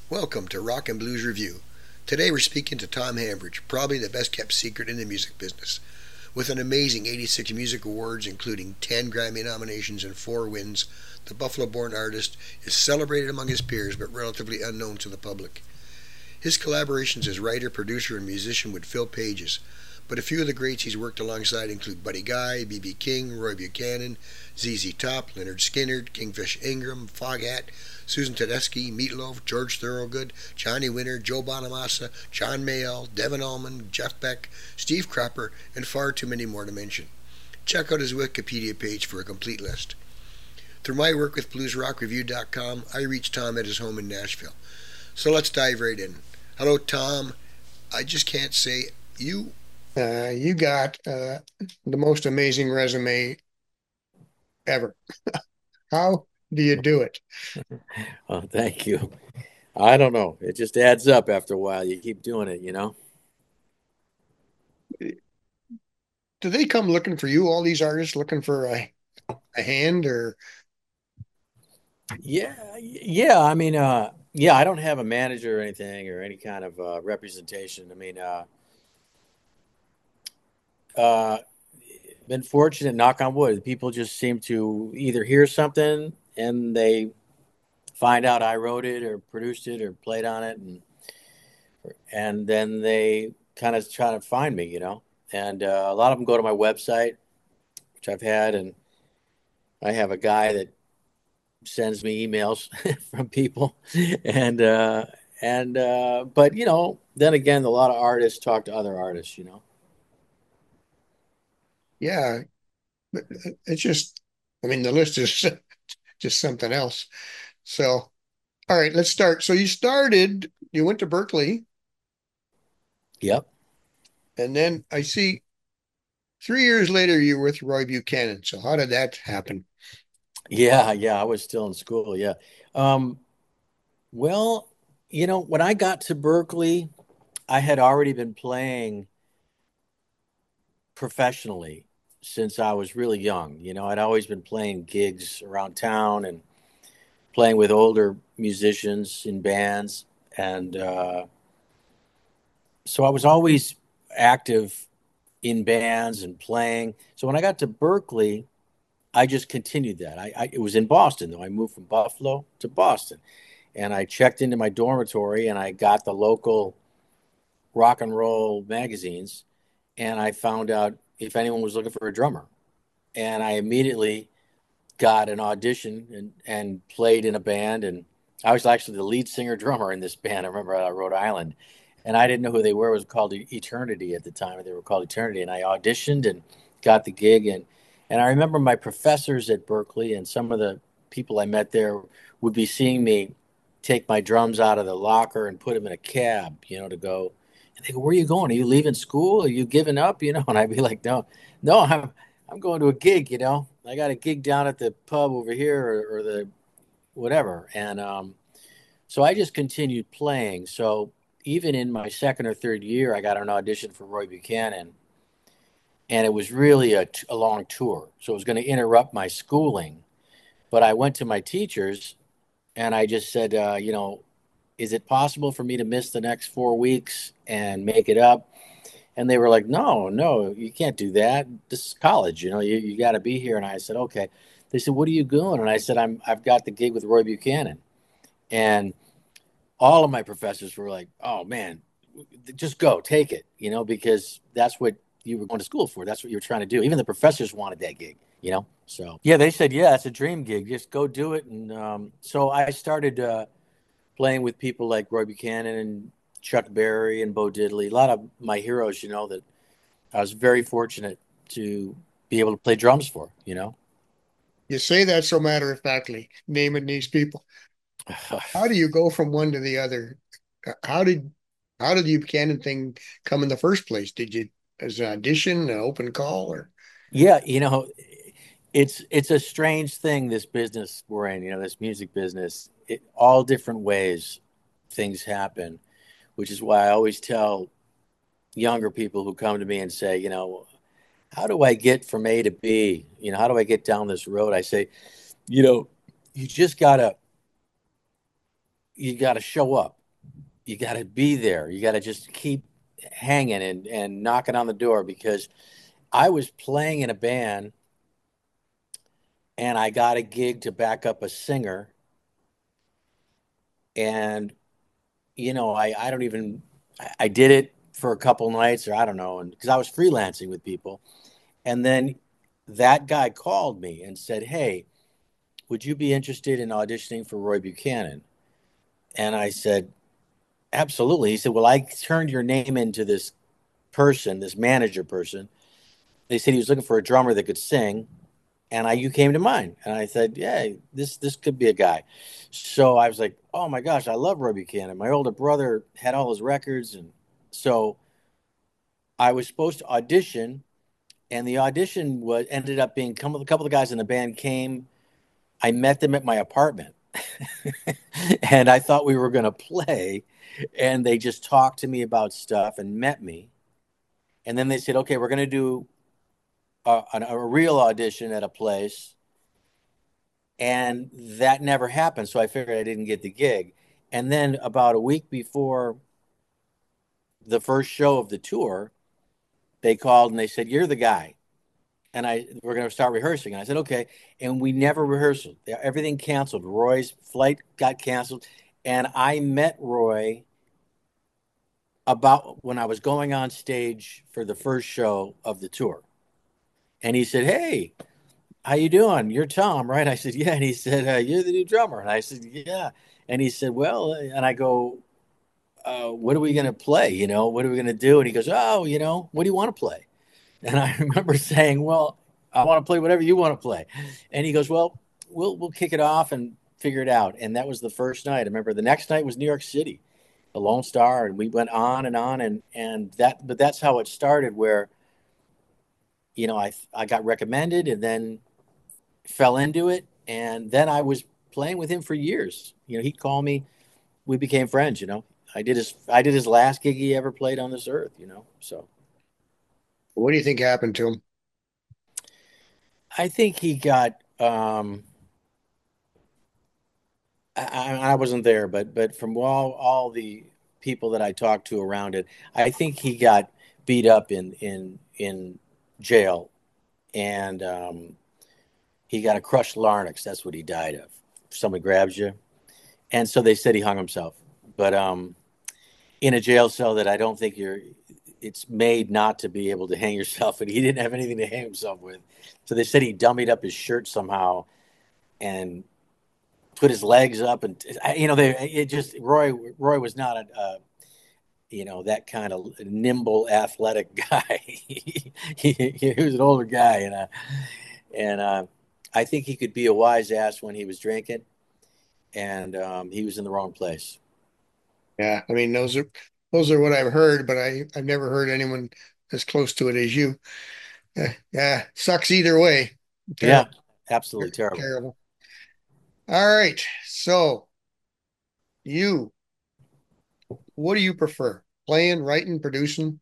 Welcome to Rock and Blues Review. Today we're speaking to Tom Hambridge, probably the best kept secret in the music business. With an amazing 86 music awards, including 10 Grammy nominations and 4 wins, the Buffalo born artist is celebrated among his peers but relatively unknown to the public. His collaborations as writer, producer, and musician would fill pages, but a few of the greats he's worked alongside include Buddy Guy, B.B. King, Roy Buchanan, ZZ Top, Leonard Skinner, Kingfish Ingram, Foghat, Susan Tedeschi, Meatloaf, George Thorogood, Johnny Winter, Joe Bonamassa, John Mayall, Devin Allman, Jeff Beck, Steve Cropper, and far too many more to mention. Check out his Wikipedia page for a complete list. Through my work with BluesRockReview.com, I reached Tom at his home in Nashville. So let's dive right in. Hello, Tom. I just can't say you. You got the most amazing resume ever. How do you do it? Oh, thank you. I don't know. It just adds up after a while. You keep doing it, you know? Do they come looking for you, all these artists looking for a hand or Yeah. Yeah, I don't have a manager or anything or any kind of representation. Uh, been fortunate, knock on wood. People just seem to either hear something and they find out I wrote it or produced it or played on it, and then they kind of try to find me, you know? And a lot of them go to my website, which I've had, and I have a guy that sends me emails from people and but then again, a lot of artists talk to other artists, you know. yeah, it's just the list is just something else. So, all right, let's start. So you went to Berkeley, Yep. and then I see 3 years later you were with Roy Buchanan. So how did that happen? Yeah, I was still in school. Yeah. um well, when I got to Berkeley, I had already been playing professionally since I was really young. I'd always been playing gigs around town and playing with older musicians in bands, and so I was always active in bands and playing. So when I got to Berkeley, I just continued that. It was in Boston though. I moved from Buffalo to Boston, and I checked into my dormitory and I got the local rock and roll magazines, and I found out if anyone was looking for a drummer, and I immediately got an audition and played in a band, and I was actually the lead singer drummer in this band. I remember out of Rhode Island, and I didn't know who they were. It was called Eternity at the time. They were called Eternity, and I auditioned and got the gig. And I remember my professors at Berkeley and some of the people I met there would be seeing me take my drums out of the locker and put them in a cab, to go. And they go, "Where are you going? Are you leaving school? Are you giving up?" And I'd be like, "No, no, I'm going to a gig. I got a gig down at the pub over here, or the whatever." And so I just continued playing. So even in my second or third year, I got an audition for Roy Buchanan, and it was really a long tour. So it was going to interrupt my schooling. But I went to my teachers and I just said, is it possible for me to miss the next 4 weeks and make it up? And they were like, "No, no, you can't do that. This is college, you got to be here." And I said, "Okay." They said, "What are you doing?" And I said, I've got the gig with Roy Buchanan. And all of my professors were like, "Oh man, just go, take it, because that's what you were going to school for. That's what you were trying to do." Even the professors wanted that gig. So yeah, they said, "Yeah, it's a dream gig. Just go do it." And so I started playing with people like Roy Buchanan and Chuck Berry and Bo Diddley, a lot of my heroes, that I was very fortunate to be able to play drums for. You say that so matter of factly, naming these people. How do you go from one to the other? How did the Buchanan thing come in the first place? Did you as an audition, an open call, or Yeah, it's a strange thing, this business we're in, this music business. All different ways things happen, which is why I always tell younger people who come to me and say, "How do I get from A to B? How do I get down this road?" I say, you know, you just gotta show up. you got to be there. You got to just keep hanging and knocking on the door, because I was playing in a band and I got a gig to back up a singer. And, I don't even, I did it for a couple nights, or I don't know. And because I was freelancing with people. And then that guy called me and said, "Hey, would you be interested in auditioning for Roy Buchanan?" And I said, "Absolutely." He said, "Well, I turned your name into this person, this manager person. They said he was looking for a drummer that could sing, and you came to mind." And I said, "Yeah, this could be a guy." So I was like, "Oh my gosh, I love Roy Buchanan. My older brother had all his records." And so I was supposed to audition, and the audition was ended up being a couple of guys in the band came. I met them at my apartment. And I thought we were going to play, and they just talked to me about stuff and met me. And then they said, "Okay, we're going to do a real audition at a place." And that never happened. So I figured I didn't get the gig. And then about a week before the first show of the tour, they called and they said, "You're the guy." And we're going to start rehearsing. And I said, "Okay." And we never rehearsed. Everything canceled. Roy's flight got canceled. And I met Roy about when I was going on stage for the first show of the tour. And he said, "Hey, how you doing? You're Tom, right?" I said, "Yeah." And he said, "You're the new drummer." And I said, "Yeah." And he said, "Well," and I go, "What are we going to play? What are we going to do?" And he goes, "Oh, what do you want to play?" And I remember saying, "Well, I want to play whatever you want to play." And he goes, "Well, we'll kick it off and figure it out." And that was the first night. I remember the next night was New York City, the Lone Star, and we went on and on, but that's how it started. Where I got recommended and then fell into it, and then I was playing with him for years. He'd call me. We became friends. I did his last gig he ever played on this earth. So What do you think happened to him? I think he got. I wasn't there, but from all the people that I talked to around it, I think he got beat up in jail, and he got a crushed larynx. That's what he died of. Someone grabs you, and so they said he hung himself. But in a jail cell that I don't think it's made not to be able to hang yourself, and he didn't have anything to hang himself with. So they said he dummied up his shirt somehow and put his legs up, and Roy was not that kind of nimble athletic guy. He was an older guy, and I think he could be a wise ass when he was drinking, and he was in the wrong place. Yeah, I mean those are what I've heard, but I've never heard anyone as close to it as you. Yeah, sucks either way. Yeah, Terrible, absolutely terrible. terrible. All right, so you, what do you prefer? Playing, writing, producing?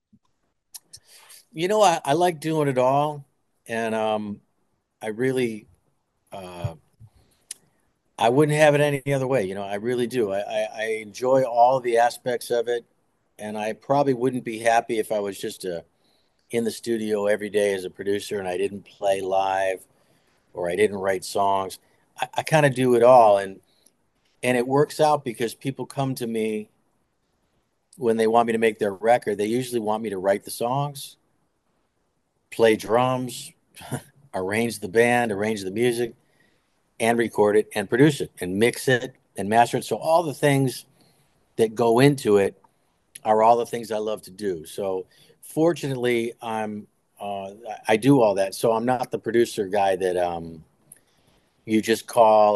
I like doing it all, and I really uh, I wouldn't have it any other way. I really do. I enjoy all the aspects of it, and I probably wouldn't be happy if I was just in the studio every day as a producer and I didn't play live or I didn't write songs. I kind of do it all, and it works out because people come to me when they want me to make their record. They usually want me to write the songs, play drums, arrange the band, arrange the music, and record it and produce it and mix it and master it. So all the things that go into it are all the things I love to do. So fortunately, I do all that. So I'm not the producer guy that you just call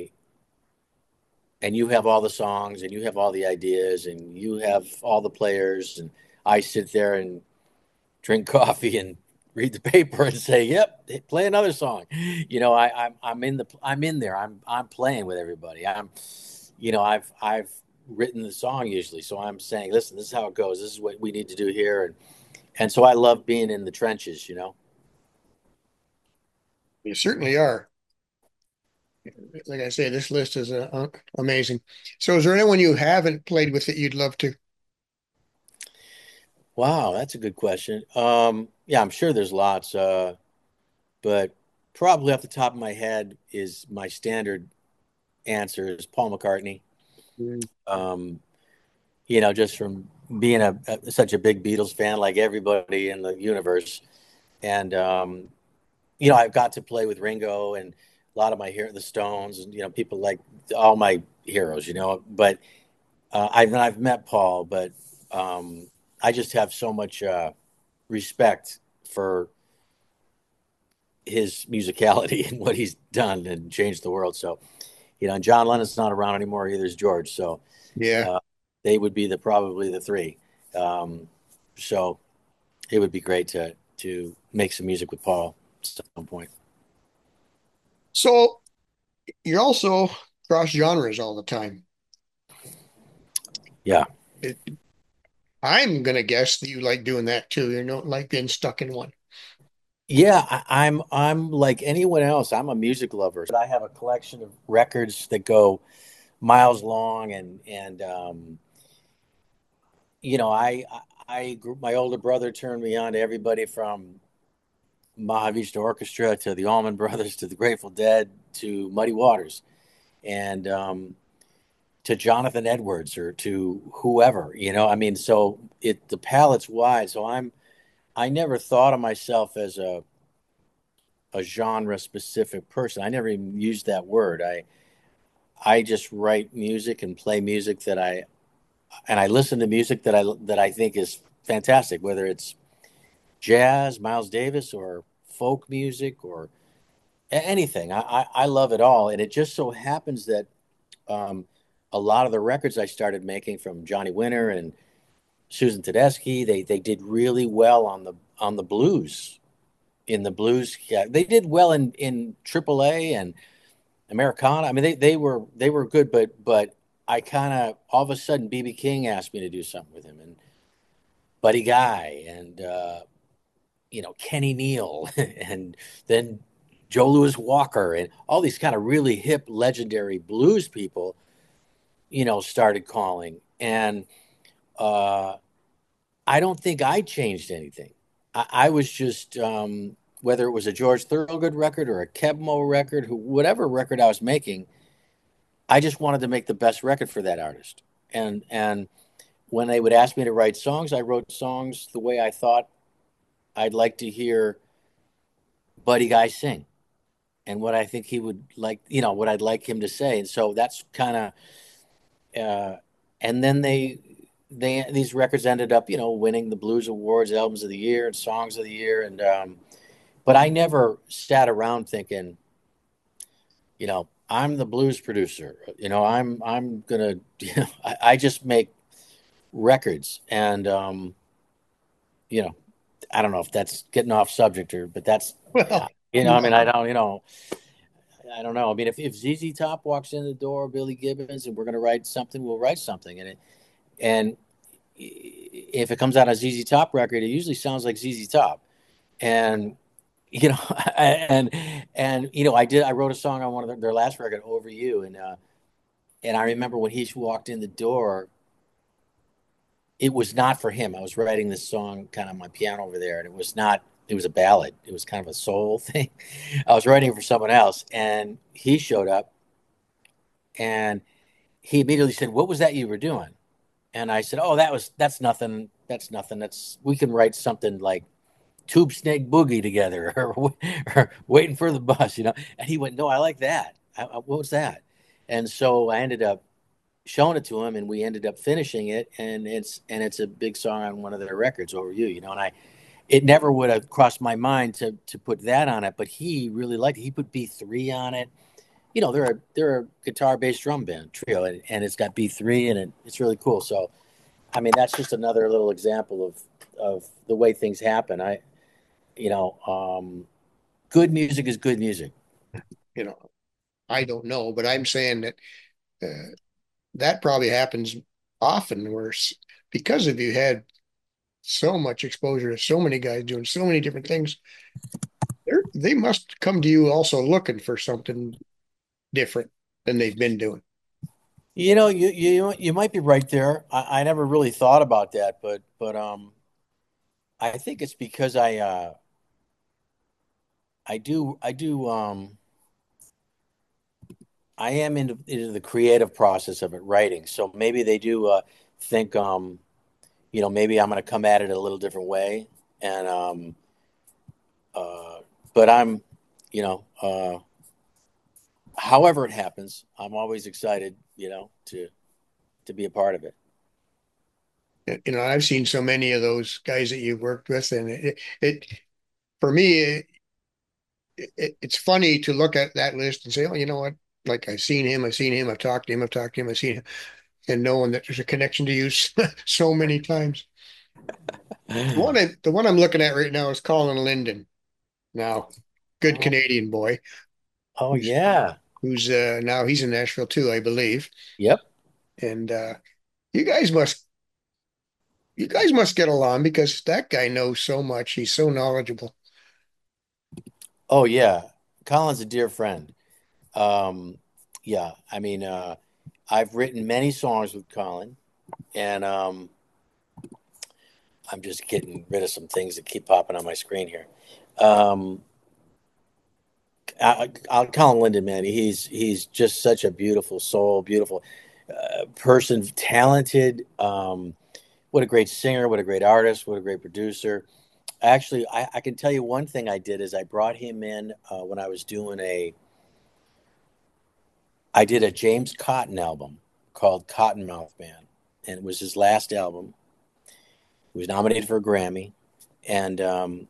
and you have all the songs and you have all the ideas and you have all the players, and I sit there and drink coffee and read the paper and say, "Yep, play another song." I'm in there. I'm playing with everybody. I've written the song usually, so I'm saying, "Listen, this is how it goes. This is what we need to do here," and so I love being in the trenches. You certainly are. Like I say, this list is amazing. So, is there anyone you haven't played with that you'd love to? Wow, that's a good question. Yeah, I'm sure there's lots, but probably off the top of my head is my standard answer is Paul McCartney. Mm. Um, just from being such a big Beatles fan, like everybody in the universe, and I've got to play with Ringo and a lot of my hero, the Stones, and people like all my heroes, But I've met Paul, but I just have so much respect for his musicality and what he's done and changed the world. So, and John Lennon's not around anymore either. Is George. So Yeah. uh, they would be probably the three. Um, so it would be great to make some music with Paul at some point. So, you're also cross genres all the time. Yeah. It, I'm gonna guess that you like doing that too. You don't like being stuck in one. Yeah, I'm like anyone else. I'm a music lover. I have a collection of records that go miles long, and I grew, my older brother turned me on to everybody from Mahavishnu Orchestra to the Allman Brothers to the Grateful Dead to Muddy Waters and to Jonathan Edwards or to whoever. I mean, so the palette's wide. So I never thought of myself as a genre specific person. I never even used that word. I just write music and play music and I listen to music that I think is fantastic, whether it's jazz, Miles Davis, or folk music or anything. I love it all, and it just so happens that um, a lot of the records I started making from Johnny Winter and Susan Tedeschi, they did really well on the blues. In the blues, yeah, they did well in AAA and Americana. I mean, they were good, but I kind of all of a sudden BB King asked me to do something with him, and Buddy Guy, and Kenny Neal, and then Joe Louis Walker, and all these kind of really hip, legendary blues people, started calling, and uh, I don't think I changed anything. I was just whether it was a George Thorogood record or a Kebmo record, whatever record I was making. I just wanted to make the best record for that artist. And when they would ask me to write songs, I wrote songs the way I thought I'd like to hear Buddy Guy sing and what I think he would like, what I'd like him to say. And so that's kind of and then they these records ended up, winning the Blues Awards, albums of the year and songs of the year and but I never sat around thinking, I'm the blues producer. I'm gonna I just make records and you know I don't know if that's getting off subject but that's Well, I mean no. I don't know. I mean if ZZ Top walks in the door, Billy Gibbons, and we're gonna write something, we'll write something and if it comes out on a ZZ Top record, it usually sounds like ZZ Top and you know and I wrote a song on one of their last record, Over You, and I remember when he walked in the door, it was not for him. I was writing this song kind of on my piano over there, and it was not. It was a ballad. It was kind of a soul thing. I was writing it for someone else, and he showed up, and he immediately said, "What was that you were doing?" And I said, "Oh, that's nothing. That's nothing. That's we can write something like Tube Snake Boogie together, or Waiting for the Bus." And he went, "No, I like that. What was that?" And so I ended up showing it to him, and we ended up finishing it, and it's a big song on one of their records, Over You. And it never would have crossed my mind to put that on it, but he really liked it. He put B3 on it. They're a guitar bass drum band trio, and it's got B3 and it's really cool. So I mean that's just another little example of the way things happen. You know Good music is good music. You know, I don't know, but I'm saying that that probably happens often where because of you had so much exposure to so many guys doing so many different things, they must come to you also looking for something different than they've been doing? You might be right there. I never really thought about that, but I think it's because I am into the creative process of it, writing. So maybe they do think maybe I'm going to come at it a little different way, and uh, but I'm you know however it happens, I'm always excited, to be a part of it. I've seen so many of those guys that you've worked with, and it for me, it's funny to look at that list and say, oh, you know what? Like I've seen him, I've talked to him, I've talked to him, I've seen him, and knowing that there's a connection to you so many times. The one I'm looking at right now is Colin Linden. Now, good Oh, Canadian boy oh who's yeah. now he's in Nashville too, I believe. Yep. And you guys must you guys must get along because that guy knows so much. He's so knowledgeable. Oh yeah. Colin's a dear friend. Um, yeah. I mean, I've written many songs with Colin, and I'm just getting rid of some things that keep popping on my screen here. Um, Colin Linden, man, he's just such a beautiful soul, beautiful person, talented. What a great singer, what a great artist, what a great producer. Actually, I can tell you one thing I did is I brought him in when I was I did a James Cotton album called Cottonmouth Man, and it was his last album. He was nominated for a Grammy, and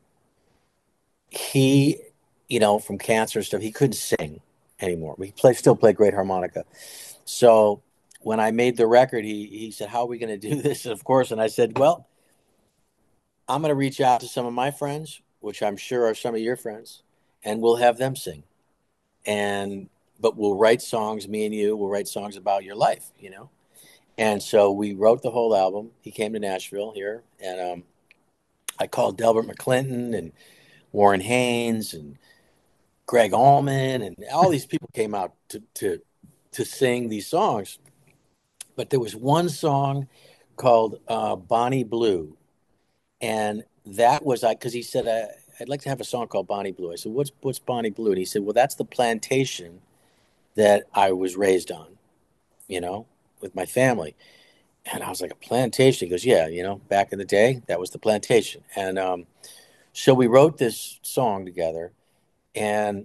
he, from cancer and stuff, he couldn't sing anymore. Still played great harmonica. So when I made the record, he said, "How are we going to do this?" And of course, and I said, "Well, I'm going to reach out to some of my friends, which I'm sure are some of your friends, and we'll have them sing. And but we'll write songs, me and you will write songs about your life." And so we wrote the whole album. He came to Nashville here, and I called Delbert McClinton and Warren Haynes and Greg Allman, and all these people came out to sing these songs. But there was one song called Bonnie Blue, and that was because he said I'd like to have a song called Bonnie Blue. I said, "What's Bonnie Blue?" And he said, "Well, that's the plantation that I was raised on, you know, with my family." And I was like, "A plantation?" He goes, "Yeah, back in the day, that was the plantation." And so we wrote this song together, and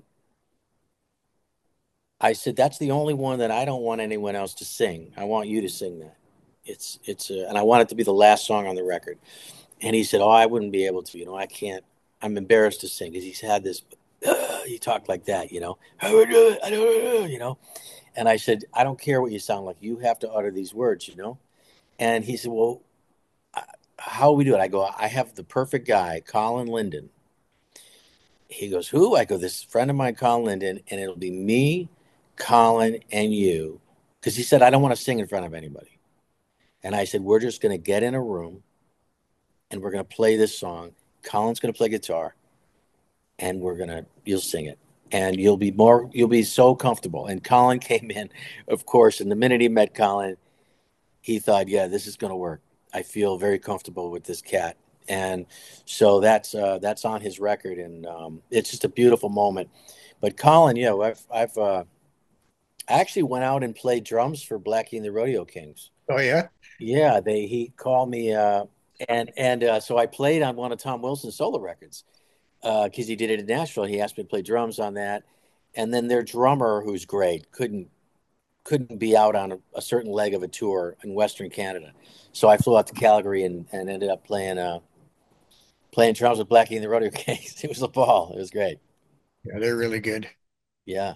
I said, "That's the only one that I don't want anyone else to sing. I want you to sing that. And I want it to be the last song on the record." And he said, "Oh, I wouldn't be able to. I can't. I'm embarrassed to sing because he's had this. He talked like that. I don't know. And I said, I don't care what you sound like. You have to utter these words. And he said, well, how will we do it? I go, I have the perfect guy, Colin Linden. He goes, who? I go, this friend of mine, Colin Linden, and it'll be me, Colin, and you. Because he said, I don't want to sing in front of anybody. And I said, we're just going to get in a room and we're going to play this song. Colin's going to play guitar and you'll sing it. And you'll be so comfortable. And Colin came in, of course, and the minute he met Colin, he thought, yeah, this is going to work. I feel very comfortable with this cat. And so that's on his record, and it's just a beautiful moment. But Colin, I've I actually went out and played drums for Blackie and the Rodeo Kings. Oh yeah. Yeah, he called me, and so I played on one of Tom Wilson's solo records because he did it in Nashville. He asked me to play drums on that, and then their drummer, who's great, couldn't be out on a certain leg of a tour in Western Canada. So I flew out to Calgary and ended up playing drums with Blackie and the Rodeo Kings. It was a ball. It was great. Yeah, they're really good. Yeah.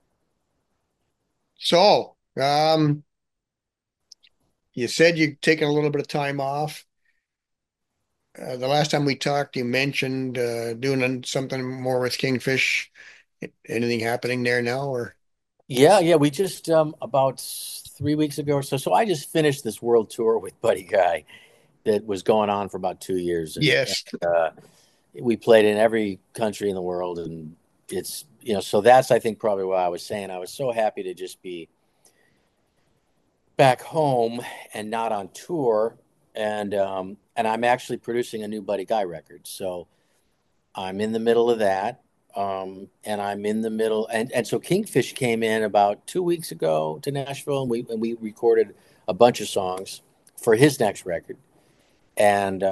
So, you said you'd taken a little bit of time off. The last time we talked, you mentioned doing something more with Kingfish. Anything happening there now, or? Yeah, yeah. We just about 3 weeks ago or so. So I just finished this world tour with Buddy Guy that was going on for about 2 years, and Yes. we played in every country in the world, and it's so that's, I think, probably what I was saying. I was so happy to just be back home and not on tour. And I'm actually producing a new Buddy Guy record. So I'm in the middle of that. And I'm in the middle, and so Kingfish came in about 2 weeks ago to Nashville, and we recorded a bunch of songs for his next record. And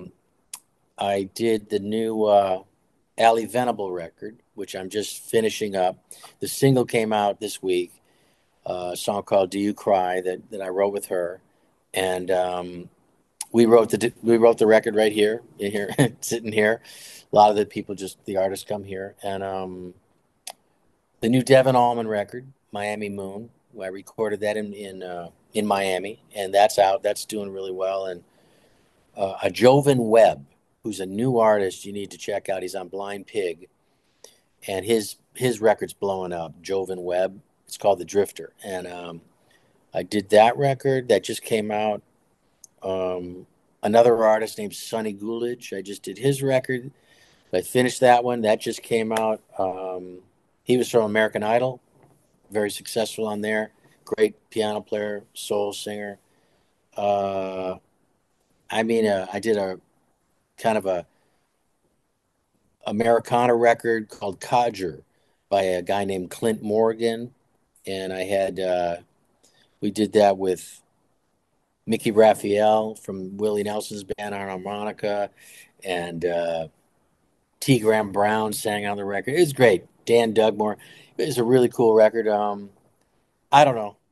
I did the new Ali Venable record, which I'm just finishing up. The single came out this week, a song called "Do You Cry" that I wrote with her, and we wrote the record right here in here sitting here. A lot of the artists come here, and the new Devon Allman record, Miami Moon. I recorded that in Miami, and that's out. That's doing really well. And a Joven Webb, who's a new artist you need to check out. He's on Blind Pig, and his record's blowing up. Joven Webb. It's called The Drifter, and I did that record that just came out. Another artist named Sonny Coolidge. I just did his record. I finished that one. That just came out. He was from American Idol, very successful on there. Great piano player, soul singer. I did a kind of a Americana record called Codger by a guy named Clint Morgan, and we did that with Mickey Raphael from Willie Nelson's band on harmonica, and T. Graham Brown sang on the record. It was great. Dan Dugmore. It was a really cool record. I don't know.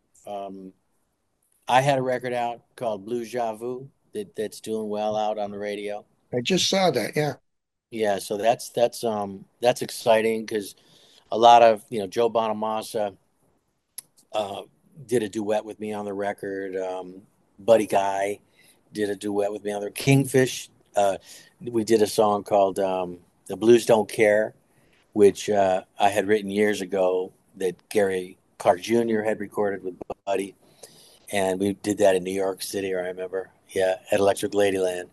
I had a record out called Blue Javu that's doing well out on the radio. I just saw that. Yeah. Yeah, so that's exciting because a lot of Joe Bonamassa did a duet with me on the record. Buddy Guy did a duet with me on there. Kingfish, we did a song called "The Blues Don't Care," which I had written years ago that Gary Clark Jr. had recorded with Buddy, and we did that in New York City. I remember, yeah, at Electric Ladyland.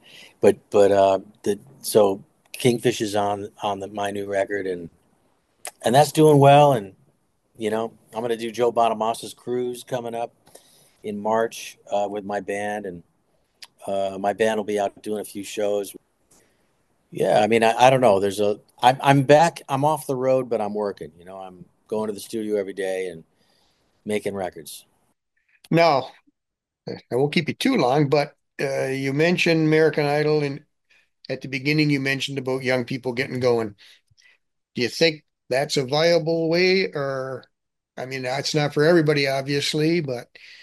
So Kingfish is on my new record, and that's doing well. And I'm going to do Joe Bonamassa's cruise coming up in March with my band, and my band will be out doing a few shows. Yeah, I mean, I don't know. I'm back. I'm off the road, but I'm working. I'm going to the studio every day and making records. Now, I won't keep you too long, but you mentioned American Idol, and at the beginning you mentioned about young people getting going. Do you think that's a viable way, or I mean, that's not for everybody, obviously, but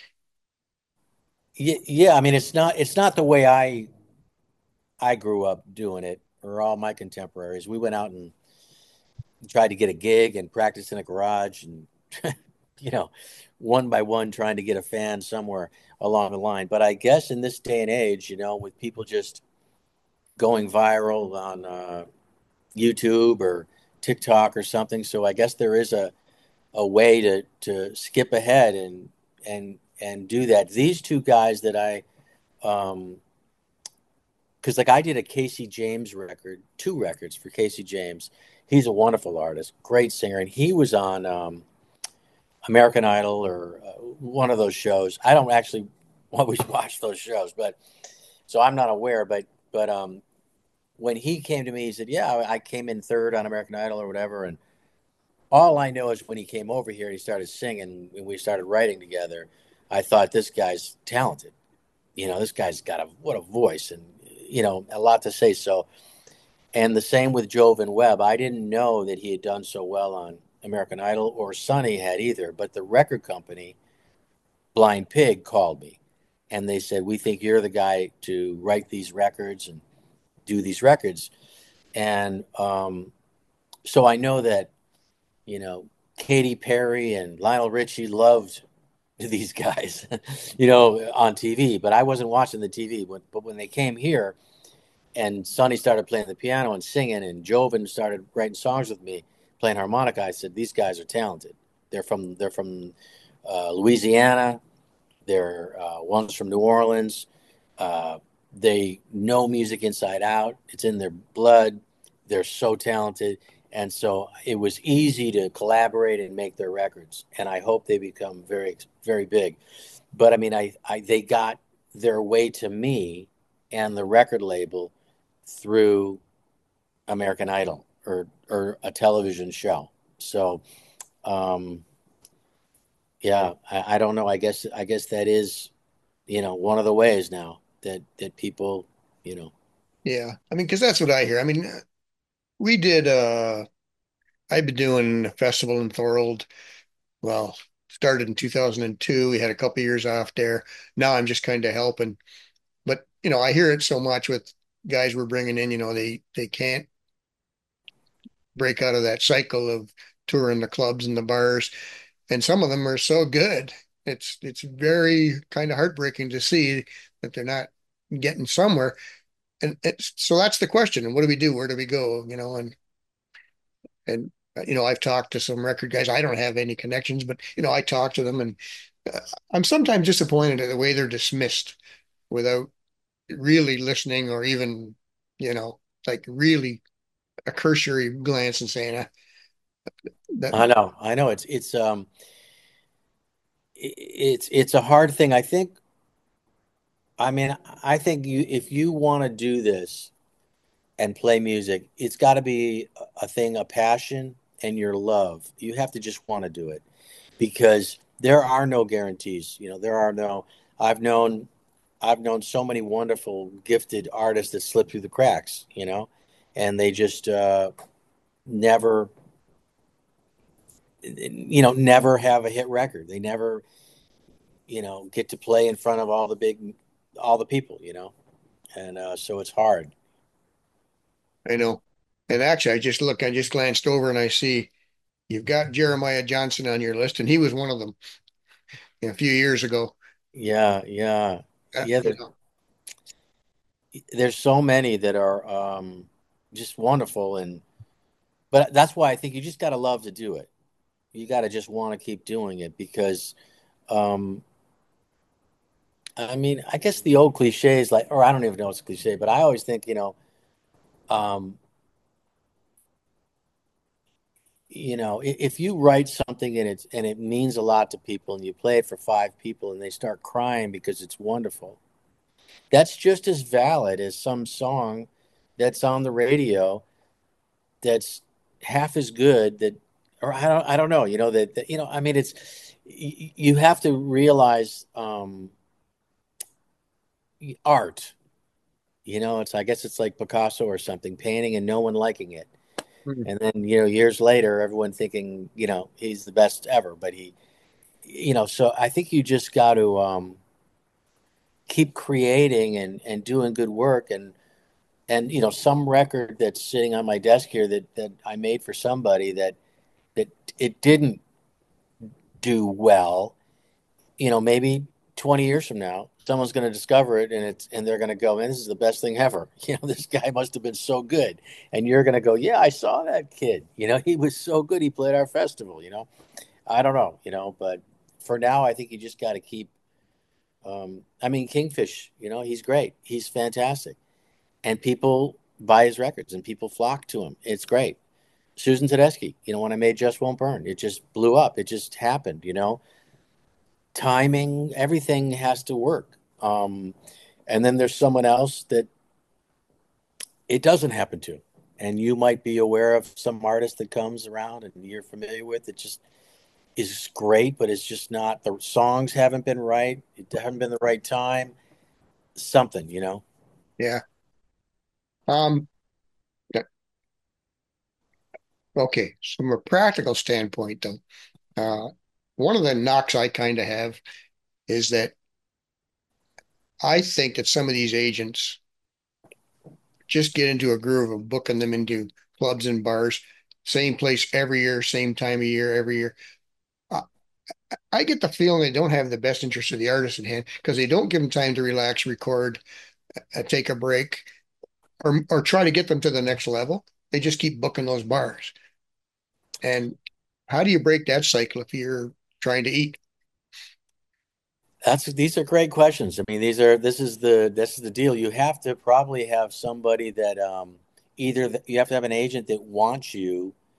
Yeah. I mean, it's not the way I grew up doing it, or all my contemporaries. We went out and tried to get a gig and practiced in a garage, and you know, one by one trying to get a fan somewhere along the line. But I guess in this day and age, with people just going viral on YouTube or TikTok or something, so I guess there is a way to skip ahead and do that. These two guys that because like I did a Casey James record, two records for Casey James. He's a wonderful artist, great singer, and he was on American Idol or one of those shows. I don't actually always watch those shows, but so I'm not aware. But when he came to me, he said, "Yeah, I came in third on American Idol or whatever." And all I know is when he came over here, he started singing, and we started writing together. I thought this guy's talented. This guy's got what a voice, and a lot to say. So, and the same with Joven Webb. I didn't know that he had done so well on American Idol, or Sonny had either. But the record company, Blind Pig, called me, and they said, "We think you're the guy to write these records and do these records." And so I know that Katy Perry and Lionel Richie loved these guys, on TV, but I wasn't watching the TV. But when they came here and Sonny started playing the piano and singing, and Joven started writing songs with me, playing harmonica, I said, these guys are talented. They're from Louisiana. They're one's from New Orleans. They know music inside out. It's in their blood. They're so talented. And so it was easy to collaborate and make their records. And I hope they become very, very big. But I mean, they got their way to me and the record label through American Idol or a television show. So, um, yeah, I don't know. I guess that is, one of the ways now that people, you know, Yeah. I mean, because that's what I hear. I mean, we did, I've been doing a festival in Thorold. Well, started in 2002. We had a couple years off there. Now I'm just kind of helping. But, I hear it so much with guys we're bringing in, they can't break out of that cycle of touring the clubs and the bars. And some of them are so good. It's very kind of heartbreaking to see that they're not getting somewhere. And so that's the question. And what do we do? Where do we go? And I've talked to some record guys. I don't have any connections, but I talk to them, and uh, I'm sometimes disappointed at the way they're dismissed without really listening or even, like really a cursory glance and saying that. I know it's a hard thing. I think if you want to do this and play music, it's got to be a thing, a passion and your love. You have to just want to do it because there are no guarantees. There are no. I've known I've known so many wonderful, gifted artists that slip through the cracks. And they just never, never have a hit record. They never, get to play in front of all the people. And so it's hard. I know. And actually, I just glanced over and I see you've got Jeremiah Johnson on your list, and he was one of them a few years ago. Yeah, yeah, Uh, yeah. you know, There's so many that are just wonderful, but that's why I think you just got to love to do it. You got to just want to keep doing it because, um, I mean, I guess the old cliche is like, or I don't even know it's a cliche, but I always think, um, if you write something and it means a lot to people and you play it for five people and they start crying because it's wonderful, that's just as valid as some song that's on the radio that's half as good that or I don't know that I mean it's you have to realize art it's I guess it's like Picasso or something painting and no one liking it mm, and then years later everyone thinking he's the best ever but so I think you just got to keep creating and doing good work and some record that's sitting on my desk here that I made for somebody that it didn't do well, maybe 20 years from now, someone's going to discover it and they're going to go, man, this is the best thing ever. This guy must have been so good. And you're going to go, yeah, I saw that kid. He was so good. He played our festival. I don't know, but for now, I think you just got to keep, I mean, Kingfish, he's great. He's fantastic. And people buy his records and people flock to him. It's great. Susan Tedeschi, when I made Just Won't Burn, it just blew up. It just happened. Timing, everything has to work. And then there's someone else that it doesn't happen to. And you might be aware of some artist that comes around and you're familiar with it just is great, but it's just not the songs haven't been right. It haven't been the right time. Something. yeah. Um, okay. So from a practical standpoint, though, one of the knocks I kind of have is that I think that some of these agents just get into a groove of booking them into clubs and bars, same place every year, same time of year every year. Uh, I get the feeling they don't have the best interest of the artist in hand because they don't give them time to relax, record, take a break, or try to get them to the next level. They just keep booking those bars. And how do you break that cycle if you're trying to eat? These are great questions. I mean, this is the deal. You have to probably have somebody that either you have to have an agent that wants you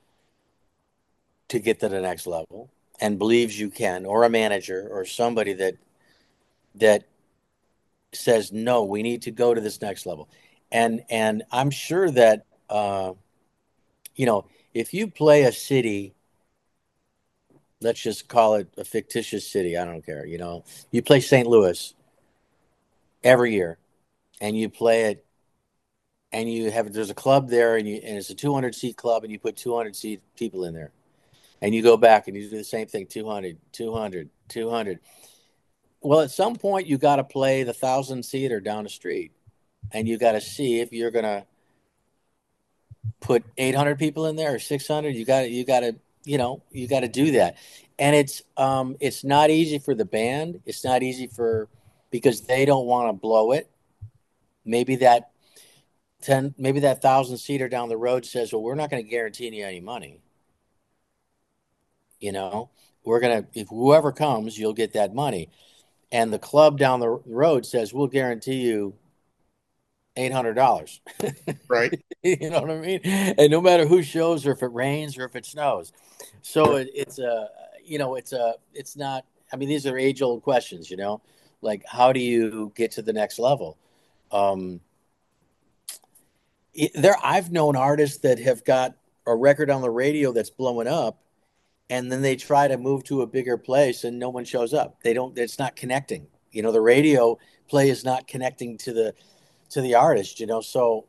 to get to the next level and believes you can, or a manager or somebody that says, no, we need to go to this next level. And I'm sure that you know, if you play a city, let's just call it a fictitious city, I don't care, you know, you play St. Louis every year and you play it, and there's a club there, and it's a 200 seat club, and you put 200 seat people in there, and you go back and you do the same thing, 200, 200, 200. Well, at some point you got to play the 1,000 seater down the street, and you got to see if you're going to put 800 people in there or 600. You got to do that. And it's not easy for the band. It's not easy because they don't want to blow it. Maybe that 1,000 seater down the road says, well, we're not going to guarantee you any money. You know, if whoever comes, you'll get that money. And the club down the road says, we'll guarantee you $800. Right. You know what I mean? And no matter who shows, or if it rains or if it snows. So it's not, I mean, these are age old questions, you know, like, how do you get to the next level? I've known artists that have got a record on the radio that's blowing up, and then they try to move to a bigger place and no one shows up. It's not connecting. You know, the radio play is not connecting to the artist, you know. So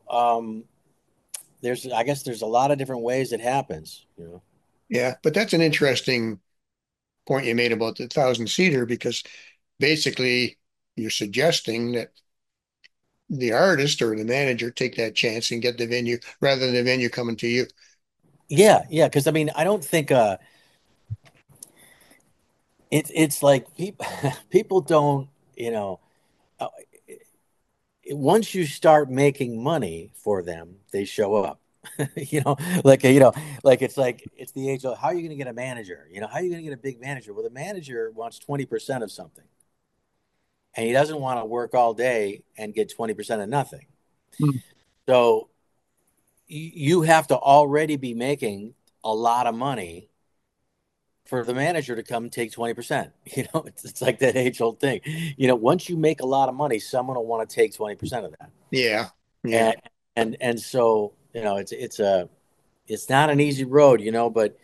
I guess there's a lot of different ways it happens, you know. Yeah, but that's an interesting point you made about the 1,000 seater, because basically you're suggesting that the artist or the manager take that chance and get the venue rather than the venue coming to you. Yeah, yeah, because I mean, I don't think it's like people don't, you know, uh, once you start making money for them, they show up. You know, it's the age of, how are you going to get a manager? You know, how are you going to get a big manager? Well, the manager wants 20% of something, and he doesn't want to work all day and get 20% of nothing. Hmm. So you have to already be making a lot of money for the manager to come take 20%. You know, it's like that age old thing. You know, once you make a lot of money, someone will want to take 20% of that. Yeah. Yeah. And so, you know, it's not an easy road, you know, but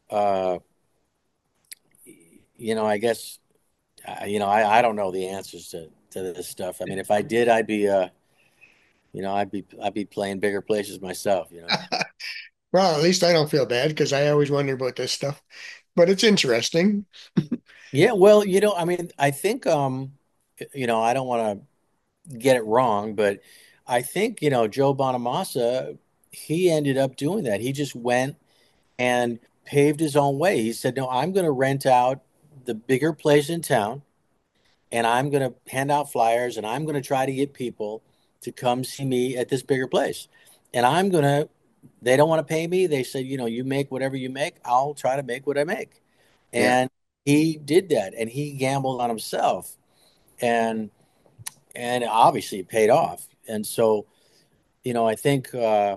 you know, I guess you know, I don't know the answers to this stuff. I mean, if I did, I'd be you know, I'd be playing bigger places myself, you know. Well, at least I don't feel bad because I always wonder about this stuff. But it's interesting. Yeah, well, you know, I mean, I think you know, I don't want to get it wrong, but I think, you know, Joe Bonamassa, he ended up doing that. He just went and paved his own way. He said, "No, I'm going to rent out the bigger place in town, and I'm going to hand out flyers, and I'm going to try to get people to come see me at this bigger place. And they don't want to pay me. They said, you know, you make whatever you make. I'll try to make what I make." Yeah. And he did that, and he gambled on himself, and obviously it paid off. And so, you know, I think,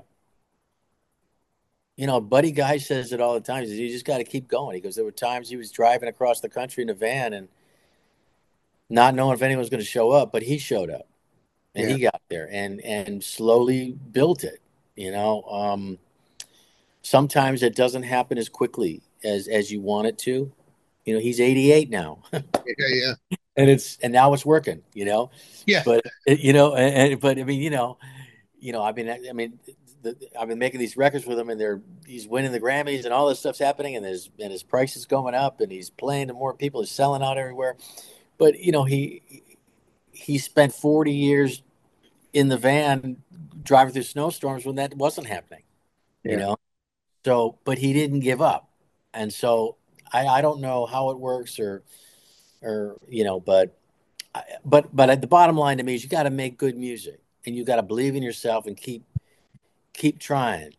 you know, Buddy Guy says it all the time. He says, you just got to keep going. He goes, there were times he was driving across the country in a van and not knowing if anyone was going to show up, but he showed up, and Yeah. he got there and slowly built it. You know, sometimes it doesn't happen as quickly as you want it to. You know, he's 88 now. Yeah. Yeah. and now it's working, you know. Yeah. But you know, but I mean, I've been making these records with him, and he's winning the Grammys, and all this stuff's happening, and his price is going up, and he's playing to more people, he's selling out everywhere. But you know, he spent 40 years in the van driving through snowstorms when that wasn't happening, you Yeah. know. So, but he didn't give up, and so I don't know how it works, or you know, but at the bottom line to me is you got to make good music, and you got to believe in yourself and keep trying,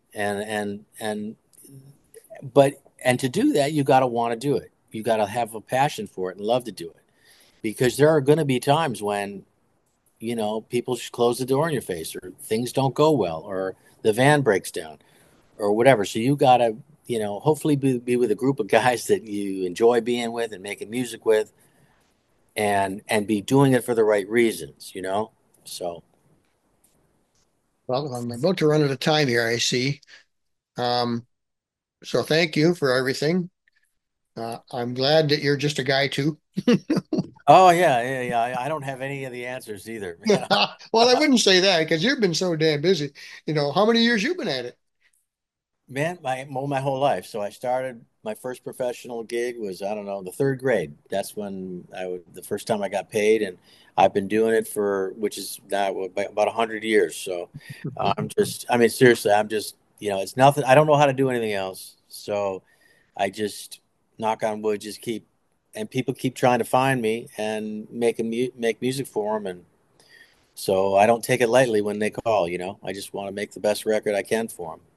and to do that you got to want to do it. You got to have a passion for it and love to do it, because there are going to be times when, you know, people close the door in your face, or things don't go well, or the van breaks down, or whatever. So you got to hopefully be with a group of guys that you enjoy being with and making music with, and be doing it for the right reasons. So, Well, I'm about to run out of time here, I see. Um, so thank you for everything. I'm glad that you're just a guy too. oh yeah. I don't have any of the answers either. Well, I wouldn't say that because you've been so damn busy. How many years you've been at it? Man, my whole life. So I started my first professional gig was, I don't know, the third grade. That's when the first time I got paid, and I've been doing it which is now about 100 years. So I mean, seriously, it's nothing. I don't know how to do anything else. So I just, knock on wood, and people keep trying to find me and make music for them. And so I don't take it lightly when they call. I just want to make the best record I can for them.